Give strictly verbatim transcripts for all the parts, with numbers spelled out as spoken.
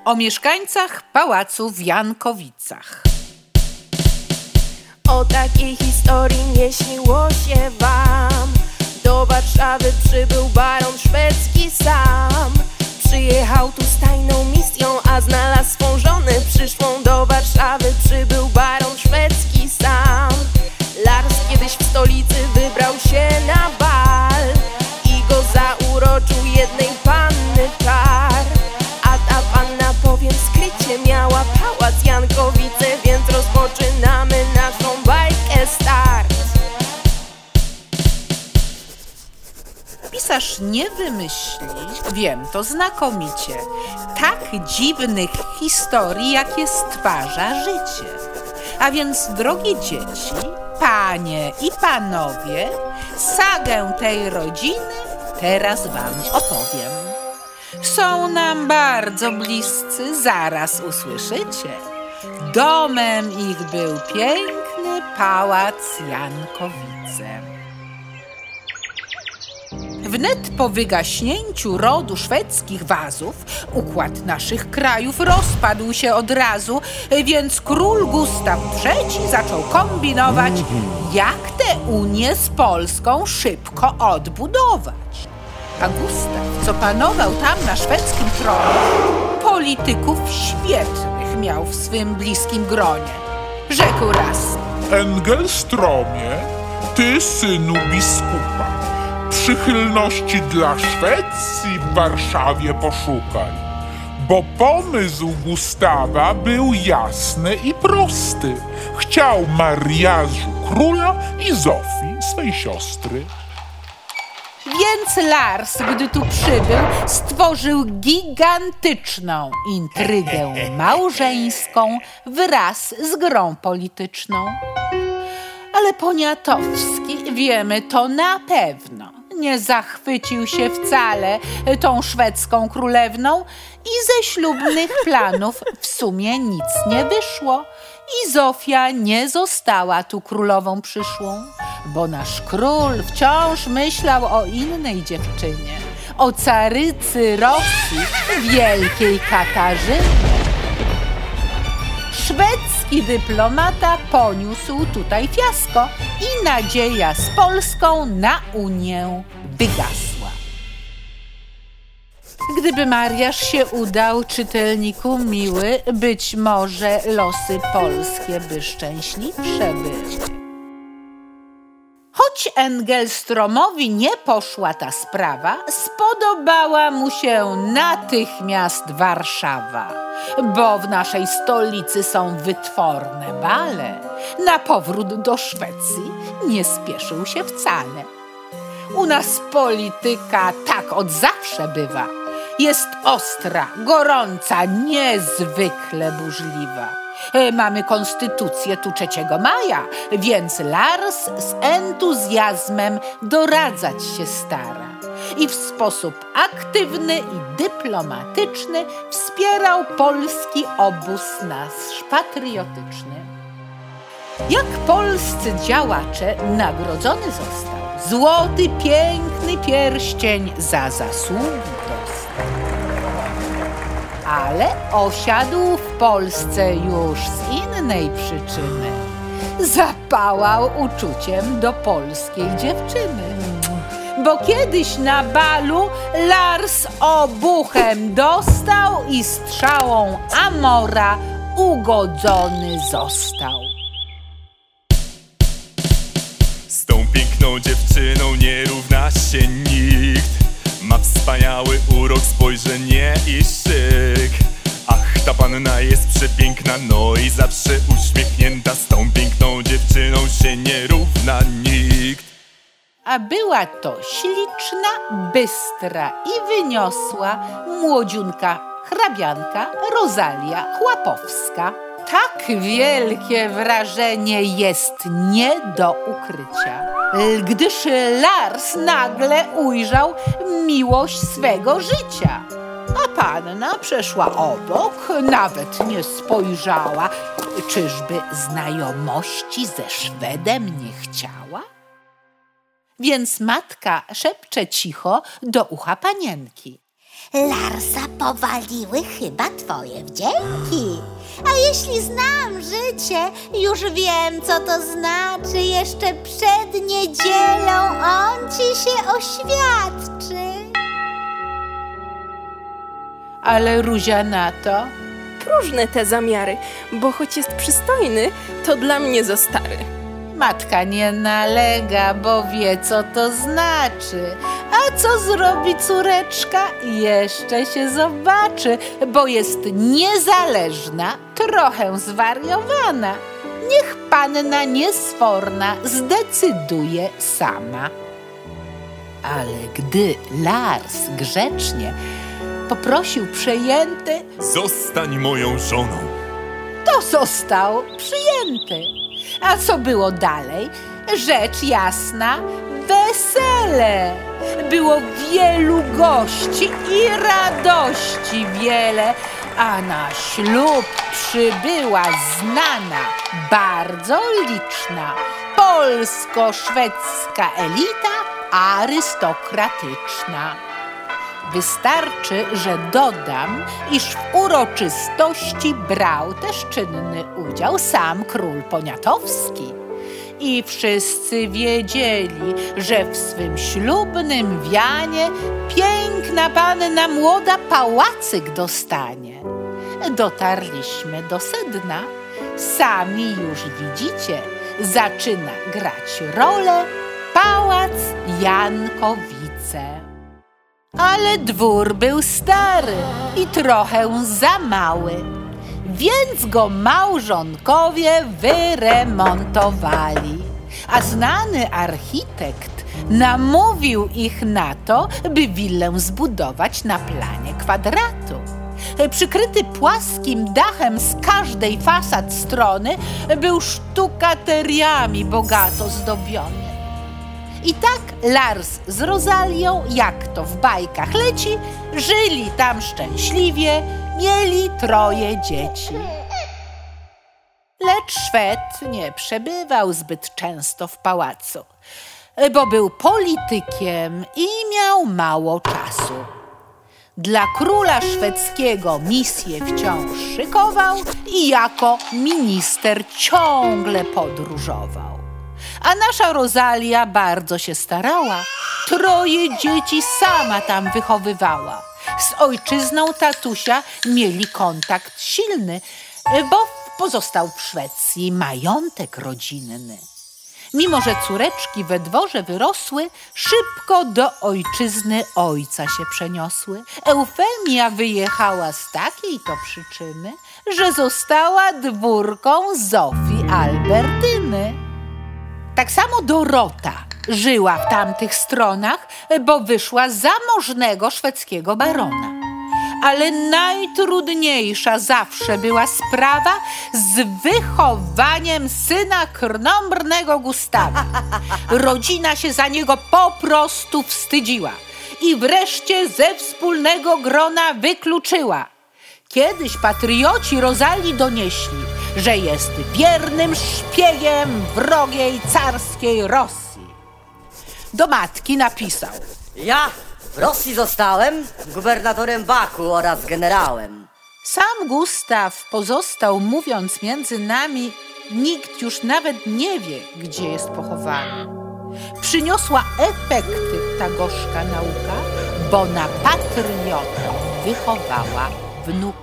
o mieszkańcach pałacu w Jankowicach. O takiej historii nie śniło się wam. Do Warszawy przybył baron szwedzki sam. Przyjechał tu z tajną misją, a znalazł swą żonę przyszłą. Do Warszawy przybył baron szwedzki sam. Lars kiedyś w stolicy wybrał się na bal i go zauroczył jednej panny kar. A ta panna, powiem skrycie, miała pałac Jankowice, więc rozpoczynamy naszą bajkę start. Pisarz nie wymyśli, wiem to znakomicie, tak dziwnych historii, jakie stwarza życie. A więc, drogie dzieci, panie i panowie, sagę tej rodziny teraz wam opowiem. Są nam bardzo bliscy, zaraz usłyszycie. Domem ich był piękny pałac Jankowice. Wnet po wygaśnięciu rodu szwedzkich wazów układ naszych krajów rozpadł się od razu, więc król Gustaw trzeci zaczął kombinować, jak tę Unię z Polską szybko odbudować. A Gustaw, co panował tam na szwedzkim tronie, polityków świetnych miał w swym bliskim gronie. Rzekł raz: Engelstromie, ty synu biskupa, przychylności dla Szwecji w Warszawie poszukaj, bo pomysł Gustawa był jasny i prosty. Chciał mariażu króla i Zofii, swej siostry. Więc Lars, gdy tu przybył, stworzył gigantyczną intrygę małżeńską wraz z grą polityczną. Ale Poniatowski, wiemy to na pewno, nie zachwycił się wcale tą szwedzką królewną i ze ślubnych planów w sumie nic nie wyszło. I Zofia nie została tu królową przyszłą, bo nasz król wciąż myślał o innej dziewczynie, o carycy Rosji, wielkiej Katarzynie. Szwedzki dyplomata poniósł tutaj fiasko i nadzieja z Polską na Unię wygasła. Gdyby mariaż się udał, czytelniku miły, być może losy polskie by szczęśliwsze były. Choć Engelstromowi nie poszła ta sprawa, spodobała mu się natychmiast Warszawa, bo w naszej stolicy są wytworne bale. Na powrót do Szwecji nie spieszył się wcale. U nas polityka tak od zawsze bywa. Jest ostra, gorąca, niezwykle burzliwa. Mamy konstytucję tu trzeciego maja, więc Lars z entuzjazmem doradzać się stara i w sposób aktywny i dyplomatyczny wspierał polski obóz nasz patriotyczny. Jak polscy działacze nagrodzony został, złoty piękny pierścień za zasługi dostał. Ale osiadł w Polsce już z innej przyczyny. Zapałał uczuciem do polskiej dziewczyny. Bo kiedyś na balu Lars obuchem dostał i strzałą Amora ugodzony został. Z tą piękną dziewczyną nie równa się nikt. Ma wspaniały urok, spojrzenie i szyk. Ach, ta panna jest przepiękna, no i zawsze uśmiechnięta. Z tą piękną dziewczyną się nie równa nikt. A była to śliczna, bystra i wyniosła młodziunka hrabianka Rozalia Chłapowska. Tak wielkie wrażenie jest nie do ukrycia, gdyż Lars nagle ujrzał miłość swego życia. A panna przeszła obok, nawet nie spojrzała. Czyżby znajomości ze Szwedem nie chciała? Więc matka szepcze cicho do ucha panienki. Larsa powaliły chyba twoje wdzięki. A jeśli znam życie, już wiem, co to znaczy. Jeszcze przed niedzielą on ci się oświadczy. Ale Ruzia na to: Próżne te zamiary, bo choć jest przystojny, to dla mnie za stary. Matka nie nalega, bo wie, co to znaczy. A co zrobi córeczka? Jeszcze się zobaczy, bo jest niezależna, trochę zwariowana. Niech panna niesforna zdecyduje sama. Ale gdy Lars grzecznie poprosił przejęty, Zostań moją żoną. to został przyjęty. A co było dalej? Rzecz jasna, wesele. Było wielu gości i radości wiele, a na ślub przybyła znana, bardzo liczna, polsko-szwedzka elita arystokratyczna. Wystarczy, że dodam, iż w uroczystości brał też czynny udział sam król poniatowski. I wszyscy wiedzieli, że w swym ślubnym wianie piękna panna młoda pałacyk dostanie. Dotarliśmy do sedna. Sami już widzicie, zaczyna grać rolę pałac Jankowice. Ale dwór był stary i trochę za mały, więc go małżonkowie wyremontowali. A znany architekt namówił ich na to, by willę zbudować na planie kwadratu. Przykryty płaskim dachem z każdej fasad strony, był sztukateriami bogato zdobiony. I tak Lars z Rozalią, jak to w bajkach leci, żyli tam szczęśliwie, mieli troje dzieci. Lecz Szwed nie przebywał zbyt często w pałacu, bo był politykiem i miał mało czasu. Dla króla szwedzkiego misję wciąż szykował i jako minister ciągle podróżował. A nasza Rozalia bardzo się starała. Troje dzieci sama tam wychowywała. Z ojczyzną tatusia mieli kontakt silny, bo pozostał w Szwecji majątek rodzinny. Mimo że córeczki we dworze wyrosły, szybko do ojczyzny ojca się przeniosły. Eufemia wyjechała z takiej to przyczyny, że została dwórką Zofii Albertyny. Tak samo Dorota żyła w tamtych stronach, bo wyszła za zamożnego szwedzkiego barona. Ale najtrudniejsza zawsze była sprawa z wychowaniem syna krnąbrnego Gustawa. Rodzina się za niego po prostu wstydziła i wreszcie ze wspólnego grona wykluczyła. Kiedyś patrioci Rozalii donieśli, że jest wiernym szpiegiem wrogiej carskiej Rosji. Do matki napisał: Ja w Rosji zostałem gubernatorem Baku oraz generałem. Sam Gustaw pozostał, mówiąc między nami, nikt już nawet nie wie, gdzie jest pochowany. Przyniosła efekty ta gorzka nauka, bo na patriotę wychowała wnuka.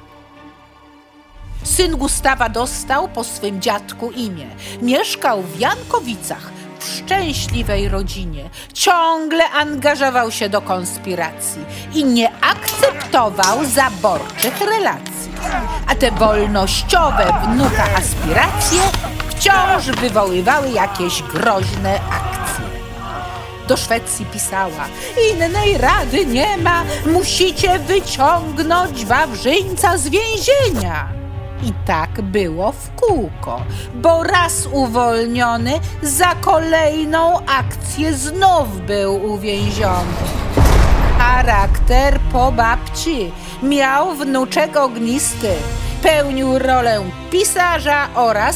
Syn Gustawa dostał po swym dziadku imię. Mieszkał w Jankowicach, w szczęśliwej rodzinie. Ciągle angażował się do konspiracji i nie akceptował zaborczych relacji. A te wolnościowe wnuka aspiracje wciąż wywoływały jakieś groźne akcje. Do Szwecji pisała: innej rady nie ma, musicie wyciągnąć Wawrzyńca z więzienia. I tak było w kółko, bo raz uwolniony, za kolejną akcję znów był uwięziony. Charakter po babci, miał wnuczek ognisty, pełnił rolę pisarza oraz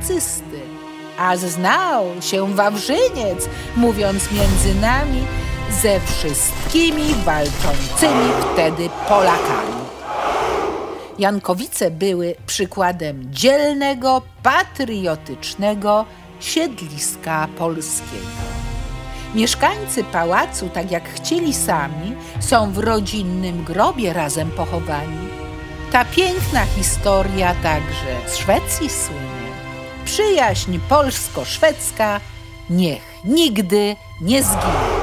publicysty. A znał się Wawrzyniec, mówiąc między nami, ze wszystkimi walczącymi wtedy Polakami. Jankowice były przykładem dzielnego, patriotycznego siedliska polskiego. Mieszkańcy pałacu, tak jak chcieli sami, są w rodzinnym grobie razem pochowani. Ta piękna historia także z Szwecji słynie. Przyjaźń polsko-szwedzka niech nigdy nie zginie.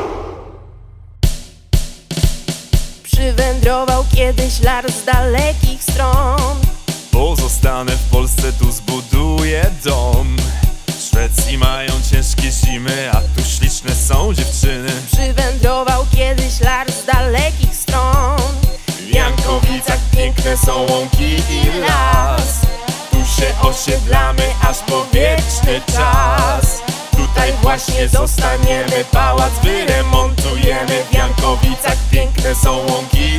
Przywędrował kiedyś lar z dalekich stron. Pozostanę w Polsce, tu zbuduję dom. W Szwecji mają ciężkie zimy, a tu śliczne są dziewczyny. Przywędrował kiedyś lar z dalekich stron. W Jankowicach piękne są łąki i las. Tu się osiedlamy aż po wieczny czas. Tutaj właśnie zostaniemy, pałac wyremontujemy. W Jankowicach piękne są łąki